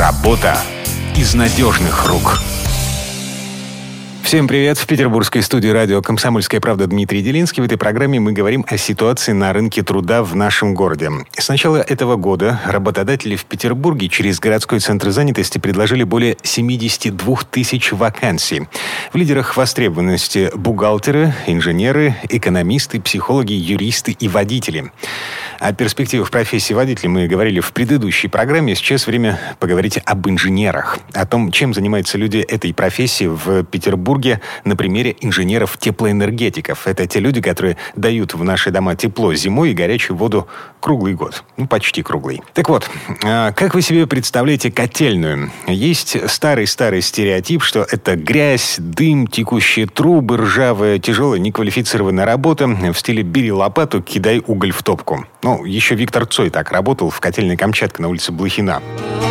Работа из надежных рук. Всем привет! В петербургской студии радио «Комсомольская правда» Дмитрий Делинский. В этой программе мы говорим о ситуации на рынке труда в нашем городе. С начала этого года работодатели в Петербурге через городской центр занятости предложили более 72 тысяч вакансий. В лидерах востребованности бухгалтеры, инженеры, экономисты, психологи, юристы и водители. О перспективах профессии водителя мы говорили в предыдущей программе. Сейчас время поговорить об инженерах. О том, чем занимаются люди этой профессии в Петербурге на примере инженеров-теплоэнергетиков. Это те люди, которые дают в наши дома тепло зимой и горячую воду круглый год. Почти круглый. Так вот, как вы себе представляете котельную? Есть старый стереотип, что это грязь, дым, текущие трубы, ржавая, тяжелая, неквалифицированная работа в стиле «бери лопату, кидай уголь в топку». Еще Виктор Цой так работал в котельной «Камчатка» на улице Блохина.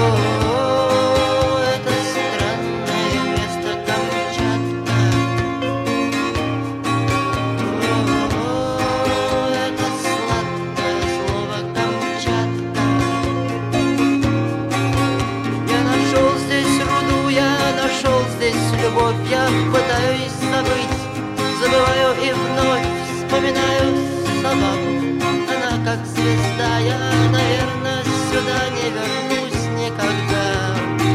Я пытаюсь забыть, забываю и вновь вспоминаю собаку. Она как звезда, я, наверное, сюда не вернусь никогда.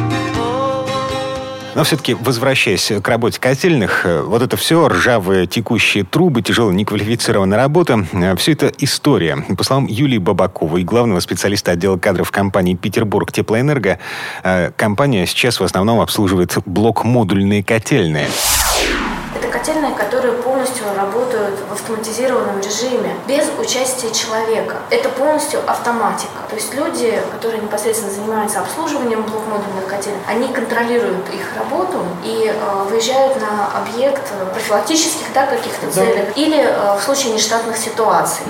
Но все-таки, возвращаясь к работе котельных, вот это все, ржавые текущие трубы, тяжелая неквалифицированная работа, все это история. По словам Юлии Бабаковой, главного специалиста отдела кадров компании «Петербург Теплоэнерго», компания сейчас в основном обслуживает блок-модульные котельные. Котельные, которые полностью работают в автоматизированном режиме, без участия человека. Это полностью автоматика. То есть люди, которые непосредственно занимаются обслуживанием блок-модульных котелей, они контролируют их работу и выезжают на объект профилактических каких-то целях или в случае нештатных ситуаций.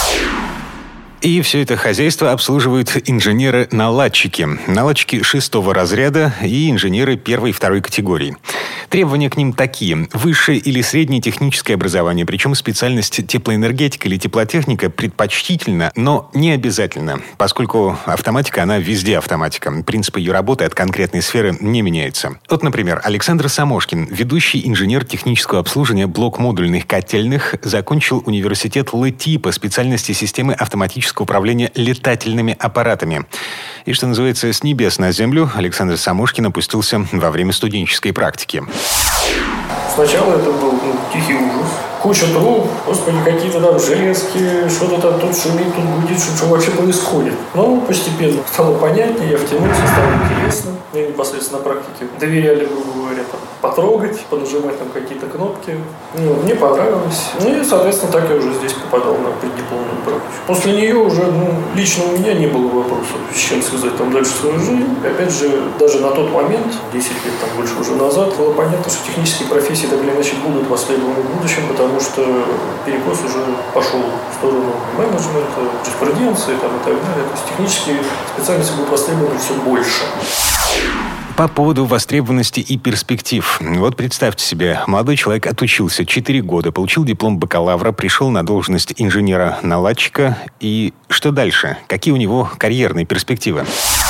И все это хозяйство обслуживают инженеры-наладчики. Наладчики 6-го разряда и инженеры 1-й и 2-й категории. Требования к ним такие. Высшее или среднее техническое образование, причем специальность теплоэнергетика или теплотехника предпочтительна, но не обязательно, поскольку автоматика, она везде автоматика. Принципы ее работы от конкретной сферы не меняются. Вот, например, Александр Самошкин, ведущий инженер технического обслуживания блок-модульных котельных, закончил университет ЛЭТИ по специальности системы автоматического управления летательными аппаратами. И, что называется, с небес на землю Александр Самошкин опустился во время студенческой практики. Сначала это был тихий ужас. Куча труб, господи, какие-то там железки, что-то там тут шумит, тут гудит, что вообще происходит. Но постепенно стало понятнее, я втянулся, стало интересно. Мне непосредственно на практике доверяли, грубо говоря, потрогать, понажимать там какие-то кнопки. Мне понравилось. И, соответственно, так я уже здесь попадал на преддипломную практику. После нее уже, лично у меня не было вопросов, с чем связать там дальше свою жизнь. Опять же, даже на тот момент, 10 лет там больше уже назад, было понятно, что технические профессии так или иначе будут востребованы в будущем, потому что перекос уже пошел в сторону менеджмента, юриспруденции и так далее. То есть технические специальности будут востребованы все больше. По поводу востребованности и перспектив. Вот представьте себе, молодой человек отучился 4 года, получил диплом бакалавра, пришел на должность инженера-наладчика. И что дальше? Какие у него карьерные перспективы?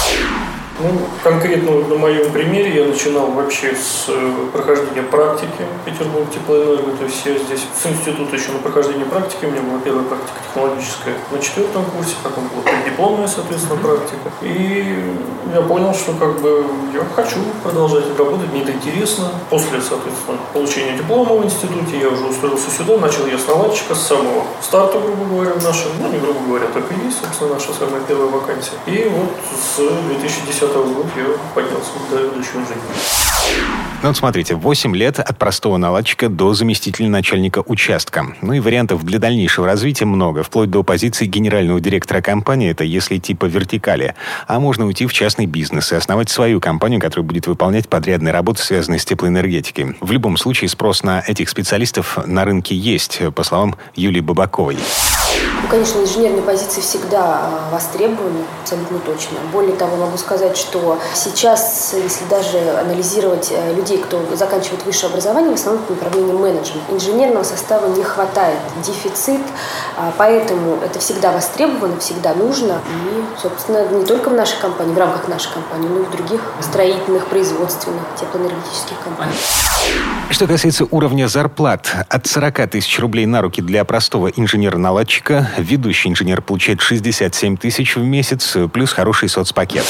Конкретно на моем примере я начинал вообще с прохождения практики в Петербург Теплоэнерго. То есть я здесь с института еще на прохождение практики. У меня была первая практика технологическая на 4-м курсе, потом была дипломная, соответственно, практика. И я понял, что я хочу продолжать работать, мне это интересно. После, соответственно, получения диплома в институте я уже устроился сюда. Начал я с наладчика, с самого старта, грубо говоря, в нашем. Не грубо говоря, так и есть, собственно, наша самая первая вакансия. И вот с 2010 года я поднялся до ведущего инженера. Смотрите, 8 лет от простого наладчика до заместителя начальника участка. И вариантов для дальнейшего развития много, вплоть до позиции генерального директора компании, это если идти по вертикали. А можно уйти в частный бизнес и основать свою компанию, которая будет выполнять подрядные работы, связанные с теплоэнергетикой. В любом случае, спрос на этих специалистов на рынке есть, по словам Юлии Бабаковой. Ну, конечно, инженерные позиции всегда востребованы, абсолютно точно. Более того, могу сказать, что сейчас, если даже анализировать людей, кто заканчивает высшее образование, в основном по направлению менеджмент, инженерного состава не хватает, дефицит, поэтому это всегда востребовано, всегда нужно. И, собственно, не только в нашей компании, в рамках нашей компании, но и в других строительных, производственных, теплоэнергетических компаниях. Что касается уровня зарплат, от 40 тысяч рублей на руки для простого инженера-наладчика ведущий инженер получает 67 тысяч в месяц, плюс хороший соцпакет.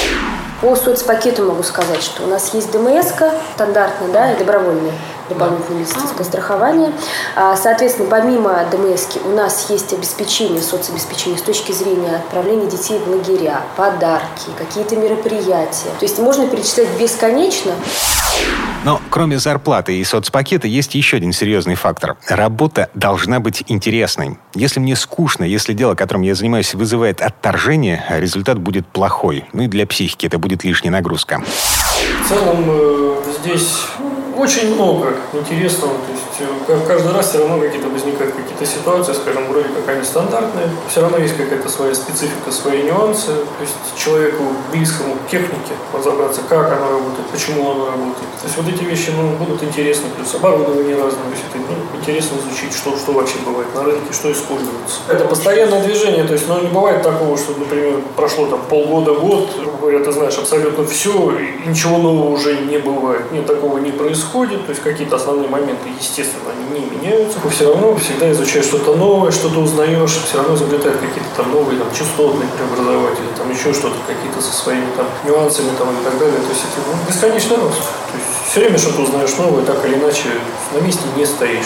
По соцпакету могу сказать, что у нас есть ДМС-ка стандартная, и добровольное дополнительное медицинское страхование. Соответственно, помимо ДМС-ки у нас есть обеспечение, соцобеспечение с точки зрения отправления детей в лагеря, подарки, какие-то мероприятия. То есть можно перечислять бесконечно. Но кроме зарплаты и соцпакета есть еще один серьезный фактор. Работа должна быть интересной. Если мне скучно, если дело, которым я занимаюсь, вызывает отторжение, результат будет плохой. Ну и для психики это будет лишняя нагрузка. В целом здесь очень много интересного. То есть каждый раз все равно возникают какие-то ситуации, скажем, вроде как они стандартные. Все равно есть какая-то своя специфика, свои нюансы. То есть человеку близкому к технике разобраться, как она работает, почему она работает. То есть вот эти вещи будут интересны, плюс оборудование разное. То есть это интересно изучить, что вообще бывает на рынке, что используется. Это постоянное движение, то есть не бывает такого, что, например, прошло полгода, год, говорят, ты знаешь абсолютно все, и ничего нового уже не бывает. Нет, такого не происходит, то есть какие-то основные моменты, естественно, они не меняются. Но все равно всегда изучаешь что-то новое, что-то узнаешь, все равно изобретают какие-то новые частотные преобразователи, еще что-то, какие-то со своими нюансами и так далее. То есть это бесконечный рост. То есть все время что-то узнаешь новое, так или иначе на месте не стоишь.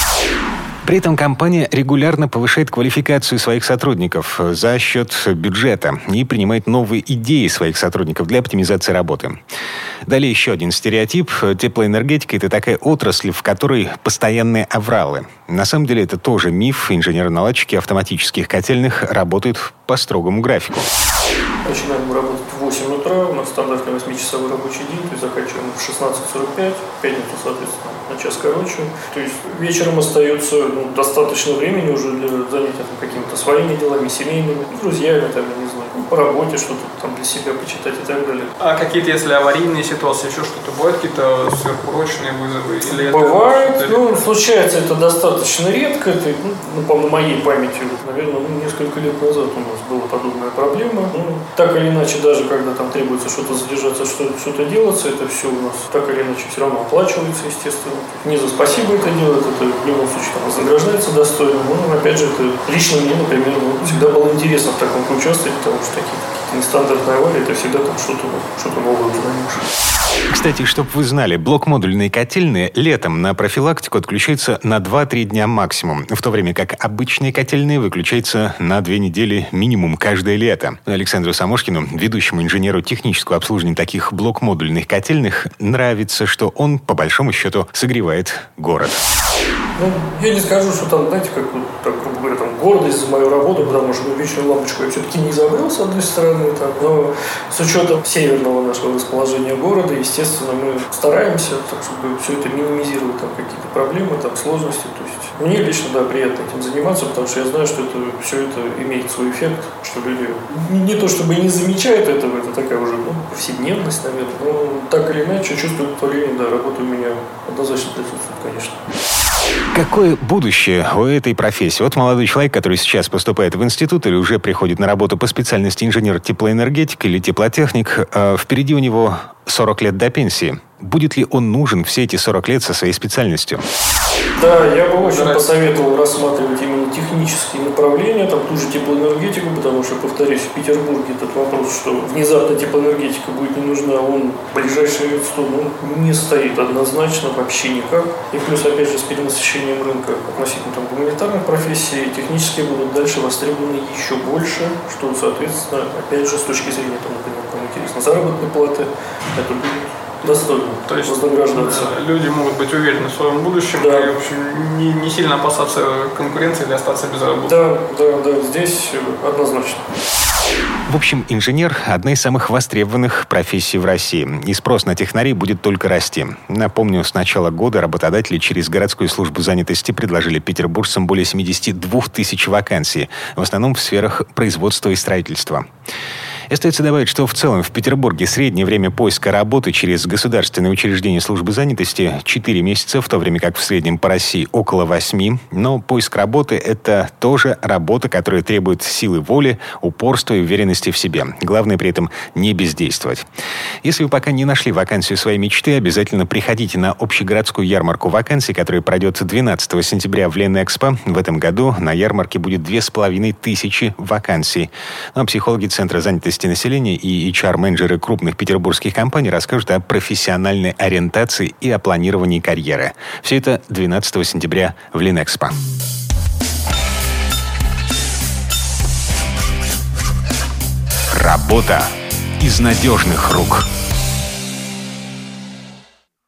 При этом компания регулярно повышает квалификацию своих сотрудников за счет бюджета и принимает новые идеи своих сотрудников для оптимизации работы. Далее еще один стереотип. Теплоэнергетика – это такая отрасль, в которой постоянные авралы. На самом деле это тоже миф. Инженеры-наладчики автоматических котельных работают по строгому графику. Начинаем мы работать в 8 утра, у нас стандартный 8-часовой рабочий день, то есть заканчиваем в 16:45, в пятницу, соответственно, на час короче. То есть вечером остается достаточно времени уже для занятия какими-то своими делами, семейными, с друзьями, я не знаю, по работе что-то для себя почитать и так далее. А какие-то, если аварийные ситуации, еще что-то бывают, какие-то сверхурочные вызовы? Или бывает, случается это достаточно редко, это, по моей памяти, наверное, несколько лет назад у нас была подобная проблема. Так или иначе, даже когда требуется что-то задержаться, что-то делаться, это все у нас так или иначе все равно оплачивается, естественно. Не за спасибо это делают, это в любом случае вознаграждается достойно. Но, опять же, это лично мне, например, всегда было интересно в таком участвовать, потому что такие нестандартные аварии, это всегда что-то новое узнаешь. Кстати, чтобы вы знали, блок-модульные котельные летом на профилактику отключаются на 2-3 дня максимум, в то время как обычные котельные выключаются на 2 недели минимум каждое лето. Александру Самошкину, ведущему инженеру технического обслуживания таких блок-модульных котельных, нравится, что он, по большому счету, согревает город. Я не скажу, что знаете, грубо говоря, гордость за мою работу, потому что вечную лампочку я все-таки не изобрел, с одной стороны, но с учетом северного нашего расположения города, естественно, мы стараемся, чтобы все это минимизировать, какие-то проблемы, сложности. То есть мне лично, приятно этим заниматься, потому что я знаю, что все это имеет свой эффект, что люди не то чтобы не замечают этого, это такая уже повседневность, наверное, но так или иначе чувствуют удовлетворение, работа у меня однозначно присутствует, конечно. Какое будущее у этой профессии? Вот молодой человек, который сейчас поступает в институт или уже приходит на работу по специальности инженер-теплоэнергетик или теплотехник, впереди у него 40 лет до пенсии. Будет ли он нужен все эти 40 лет со своей специальностью? Да, я бы очень посоветовал рассматривать именно технические направления, ту же теплоэнергетику, потому что, повторюсь, в Петербурге этот вопрос, что внезапно теплоэнергетика будет не нужна, он в ближайшие лет 100 не стоит однозначно, вообще никак. И плюс, опять же, с перенасыщением рынка относительно гуманитарных профессий, технические будут дальше востребованы еще больше, что, соответственно, опять же, с точки зрения, например, кому интересно, заработной платы, это будет достойно. То есть вознаграждаться. Люди могут быть уверены в своем будущем и, в общем, не сильно опасаться конкуренции или остаться без работы. Да, здесь однозначно. В общем, инженер – одна из самых востребованных профессий в России. И спрос на технарей будет только расти. Напомню, с начала года работодатели через городскую службу занятости предложили петербуржцам более 72 тысяч вакансий, в основном в сферах производства и строительства. И остается добавить, что в целом в Петербурге среднее время поиска работы через государственные учреждения службы занятости 4 месяца, в то время как в среднем по России около 8. Но поиск работы – это тоже работа, которая требует силы воли, упорства и уверенности в себе. Главное при этом не бездействовать. Если вы пока не нашли вакансию своей мечты, обязательно приходите на общегородскую ярмарку вакансий, которая пройдет 12 сентября в Ленэкспо. В этом году на ярмарке будет 2500 вакансий. Ну, а психологи Центра занятости населения и HR-менеджеры крупных петербургских компаний расскажут о профессиональной ориентации и о планировании карьеры. Все это 12 сентября в Ленэкспо. Работа из надежных рук.